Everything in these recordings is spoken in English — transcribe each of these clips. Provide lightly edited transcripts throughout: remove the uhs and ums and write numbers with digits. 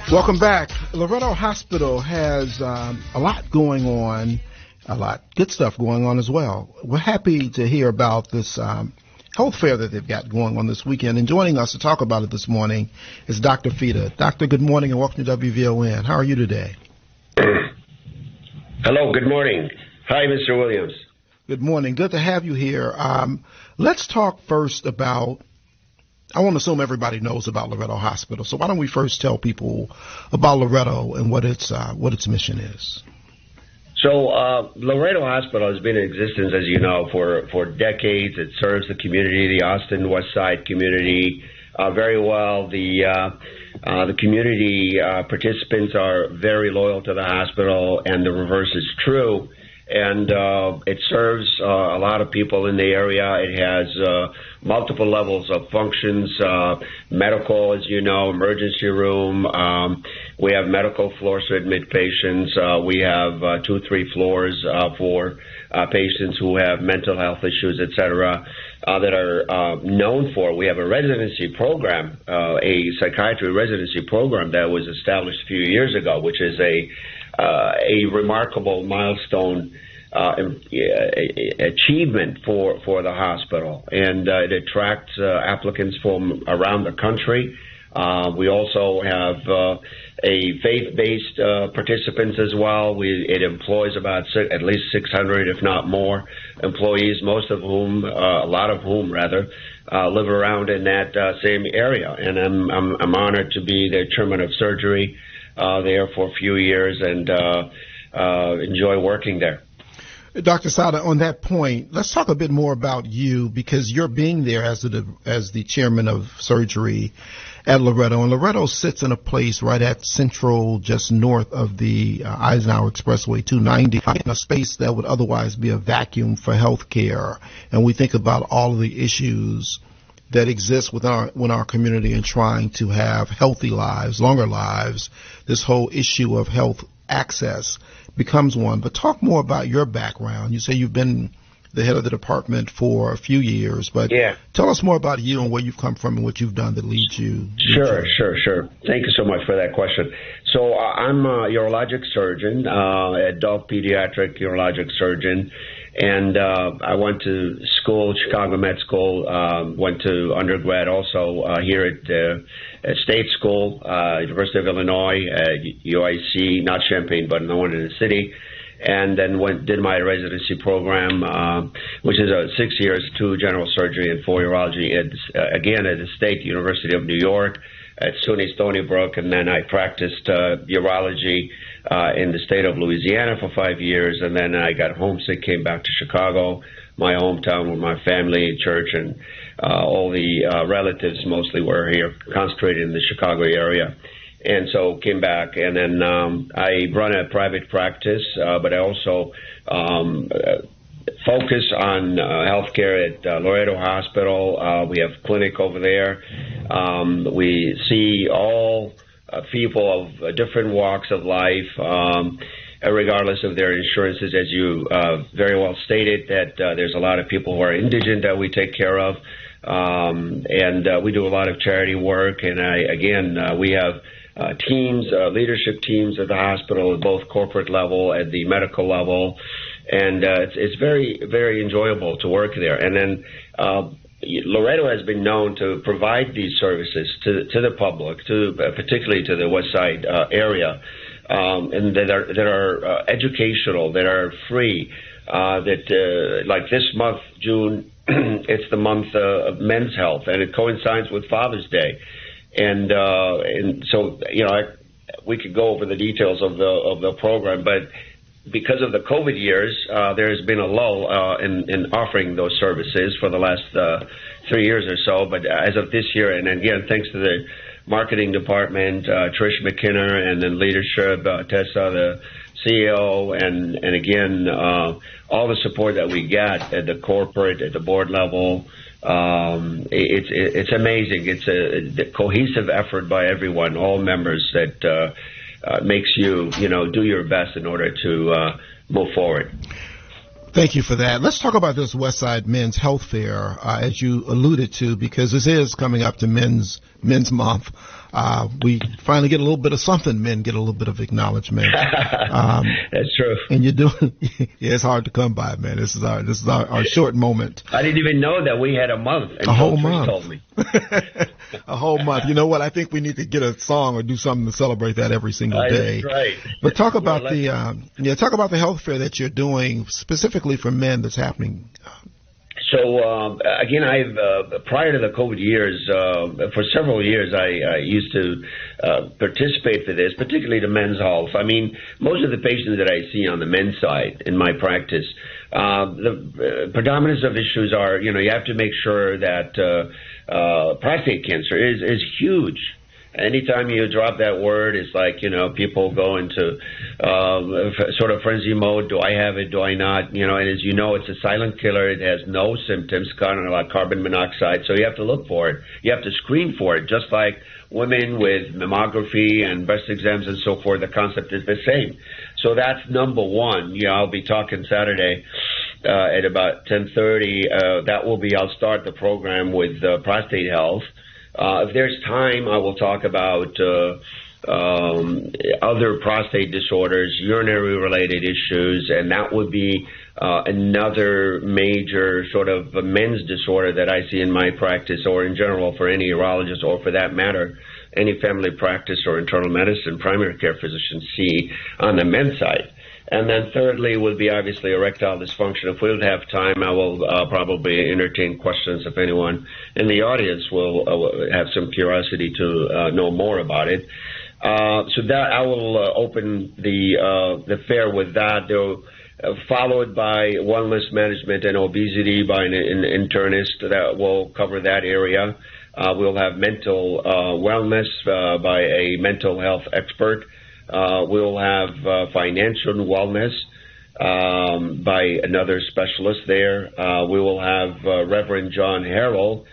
Welcome back. Loretto Hospital has a lot going on, a lot good stuff going on as well. We're happy to hear about this health fair that they've got going on this weekend. And joining us to talk about it this morning is Dr. Fida. Doctor, good morning and welcome to WVON. How are you today? Hello, good morning. Hi, Mr. Williams. Good morning. Good to have you here. Let's talk first about, I want to assume everybody knows about Loretto Hospital. So why don't we first tell people about Loretto and what its mission is? So Loretto Hospital has been in existence, as you know, for decades. It serves the community, the Austin West Side community, very well. The community participants are very loyal to the hospital, and the reverse is true. And it serves a lot of people in the area. It has multiple levels of functions, medical, as you know, emergency room. We have medical floors to admit patients. We have 2-3 floors for patients who have mental health issues, et cetera, that are known for. We have a residency program, a psychiatry residency program that was established a few years ago, which is a remarkable milestone achievement for the hospital, and it attracts applicants from around the country. We also have a faith-based participants as well. It employs about at least 600, if not more, employees, most of whom, a lot of whom rather, live around in that same area. And I'm honored to be the chairman of surgery there for a few years and enjoy working there. Dr. Sada, on that point, let's talk a bit more about you, because you're being there as the chairman of surgery at Loretto. And Loretto sits in a place right at Central, just north of the Eisenhower Expressway 290, in a space that would otherwise be a vacuum for health care. And we think about all of the issues that exist within our community in trying to have healthy lives, longer lives. This whole issue of health access becomes one. But talk more about your background. You say you've been the head of the department for a few years, but tell us more about you and where you've come from and what you've done that leads you. Sure. Thank you so much for that question. So I'm a urologic surgeon, adult pediatric urologic surgeon, and I went to school, Chicago Med School, went to undergrad also here at State School, University of Illinois, UIC, not Champaign, but the one in the city. And then did my residency program, which is 6 years, 2 general surgery and 4 urology, again at the State University of New York at SUNY Stony Brook. And then I practiced urology in the state of Louisiana for 5 years. And then I got homesick, came back to Chicago, my hometown, with my family, church, and all the relatives mostly were here, concentrated in the Chicago area. And so came back, and then I run a private practice, but I also focus on healthcare at Loretto Hospital. We have clinic over there. We see all people of different walks of life, regardless of their insurances, as you very well stated, that there's a lot of people who are indigent that we take care of, and we do a lot of charity work. And we have teams, leadership teams at the hospital at both corporate level, at the medical level, and it's very, very enjoyable to work there. And then Loretto has been known to provide these services to the public, particularly to the West Side area, and that are educational, that are free. Like this month, June, it's the month of Men's Health, and it coincides with Father's Day. And so, we could go over the details of the program, but because of the COVID years, there has been a lull in offering those services for the last 3 years or so. But as of this year, and again, thanks to the marketing department, Trish McKinnon, and then leadership, Tessa, the CEO, and again, all the support that we get at the corporate, at the board level. It's amazing. It's a cohesive effort by everyone, all members, that makes you do your best in order to move forward. Thank you for that. Let's talk about this Westside Men's Health Fair, as you alluded to, because this is coming up to Men's Month. we finally get a little bit of something. Men get a little bit of acknowledgement. That's true. And you're doing. Yeah, it's hard to come by, man. This is our short moment. I didn't even know that we had a month. A whole month. Told me. A whole month. You know what? I think we need to get a song or do something to celebrate that every single day. That's right. But talk about talk about the health fair that you're doing specifically for men that's happening. So again, I've prior to the COVID years, for several years, I used to participate for this, particularly the men's health. I mean, most of the patients that I see on the men's side in my practice, the predominance of issues are, you have to make sure that prostate cancer is huge. Anytime you drop that word, it's like, people go into sort of frenzy mode. Do I have it? Do I not? And as you know, it's a silent killer. It has no symptoms, kind of like carbon monoxide. So you have to look for it. You have to screen for it, just like women with mammography and breast exams and so forth. The concept is the same. So that's number one. I'll be talking Saturday at about 10:30. I'll start the program with prostate health. If there's time, I will talk about other prostate disorders, urinary-related issues, and that would be another major sort of men's disorder that I see in my practice, or in general for any urologist, or for that matter, any family practice or internal medicine primary care physician see on the men's side. And then thirdly would be obviously erectile dysfunction. If we don't have time, I will probably entertain questions if anyone in the audience will have some curiosity to know more about it. So that I will open the fair with that, followed by wellness management and obesity by an internist that will cover that area. We'll have mental wellness by a mental health expert. We'll have financial wellness by another specialist there. We will have Reverend John Harrell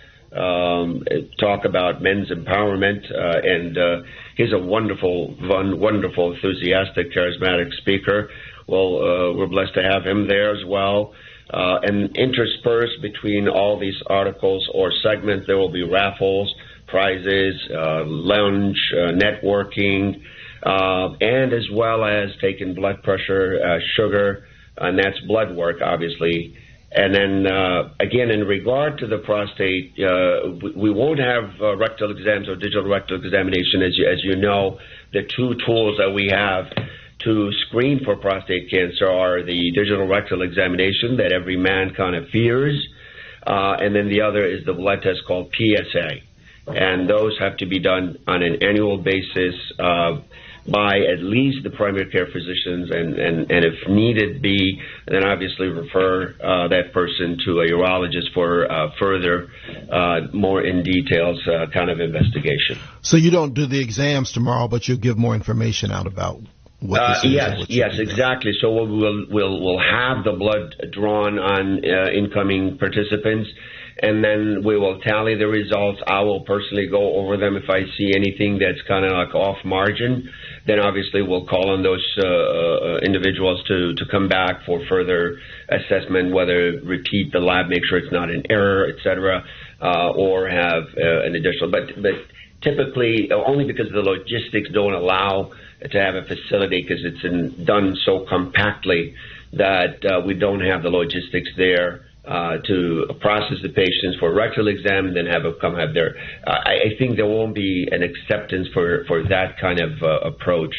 talk about men's empowerment, and he's a wonderful, enthusiastic, charismatic speaker. Well, we're blessed to have him there as well. And interspersed between all these articles or segments, there will be raffles, prizes, lounge, networking, and as well as taking blood pressure, sugar, and that's blood work, obviously. And then, again, in regard to the prostate, we won't have rectal exams or digital rectal examination. As you know, the two tools that we have to screen for prostate cancer are the digital rectal examination that every man kind of fears, and then the other is the blood test called PSA. And those have to be done on an annual basis by at least the primary care physicians, and if needed be, then obviously refer that person to a urologist for further, more in details kind of investigation. So you don't do the exams tomorrow, but you'll give more information out about what this is. Yes, exactly. So we'll have the blood drawn on incoming participants, and then we will tally the results. I will personally go over them. If I see anything that's kind of like off margin, then obviously we'll call on those individuals to come back for further assessment, whether repeat the lab, make sure it's not an error, etc., or have an additional. But typically, only because the logistics don't allow to have a facility, because it's done so compactly that we don't have the logistics there to process the patients for rectal exam and then have them come have their. I think there won't be an acceptance for that kind of approach.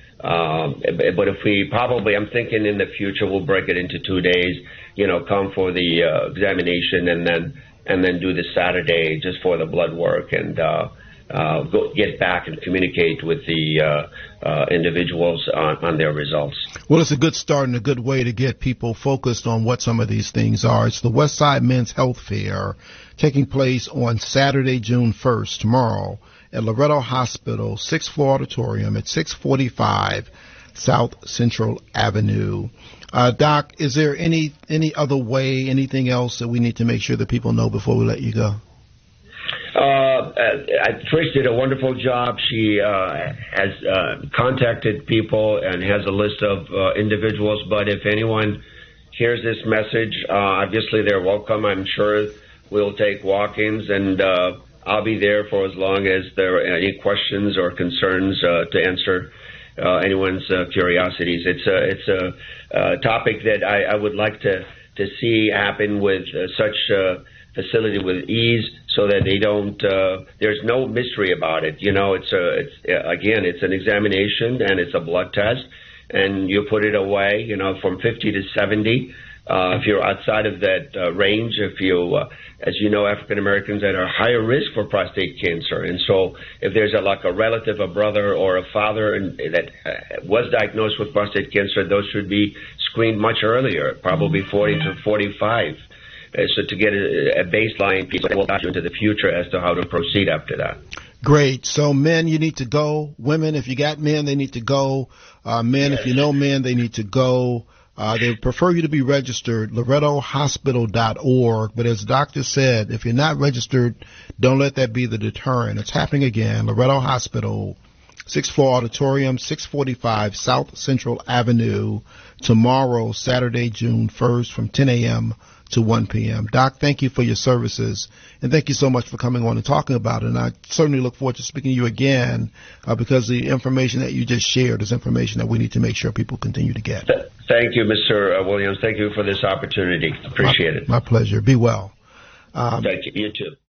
But if we I'm thinking in the future we'll break it into 2 days. Come for the examination and then do the Saturday just for the blood work and get back and communicate with the individuals on their results. Well, it's a good start and a good way to get people focused on what some of these things are. It's the Westside Men's Health Fair taking place on Saturday, June 1st, tomorrow, at Loretto Hospital, 6th floor auditorium at 645 South Central Avenue. Doc, is there any other way, anything else that we need to make sure that people know before we let you go? Trish did a wonderful job. She has contacted people and has a list of individuals. But if anyone hears this message, obviously they're welcome. I'm sure we'll take walk-ins, and I'll be there for as long as there are any questions or concerns to answer anyone's curiosities. It's a topic that I would like to see happen with such facility with ease, so that they don't. There's no mystery about it. You know, it's an examination and it's a blood test, and you put it away. You know, from 50 to 70. If you're outside of that range, if you, as you know, African Americans that are higher risk for prostate cancer, and so if there's a relative, a brother, or a father that was diagnosed with prostate cancer, those should be screened much earlier, probably 40 to 45, so to get a baseline piece that will guide you into the future as to how to proceed after that. Great. So men, you need to go. Women, if you got men, they need to go. Men, yes. If you know men, they need to go. They would prefer you to be registered, LorettoHospital.org. But as the doctor said, if you're not registered, don't let that be the deterrent. It's happening again. Loretto Hospital, 6-4 Auditorium, 645 South Central Avenue, tomorrow, Saturday, June 1st, from 10 a.m. to 1 p.m. Doc, thank you for your services, and thank you so much for coming on and talking about it. And I certainly look forward to speaking to you again because the information that you just shared is information that we need to make sure people continue to get. Thank you, Mr. Williams. Thank you for this opportunity. Appreciate it. My pleasure. Be well. Thank you. You too.